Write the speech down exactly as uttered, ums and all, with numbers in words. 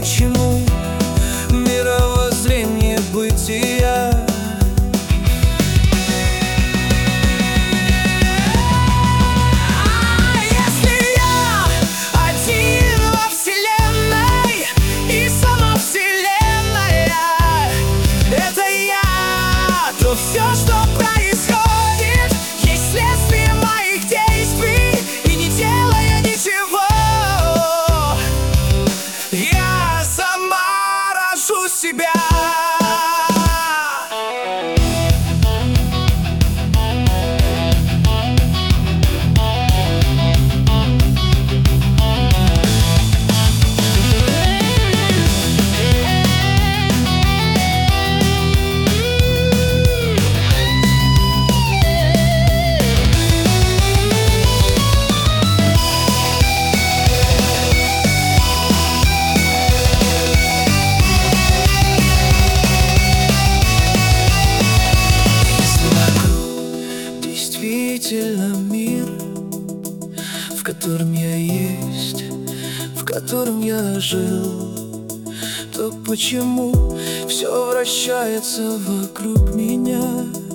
почему мировоззрение бытия. Все, что происходит, есть следствие моих действий, и не делая ничего, я сама рожу себя. Действительно мир, в котором я есть, в котором я жил, то почему все вращается вокруг меня?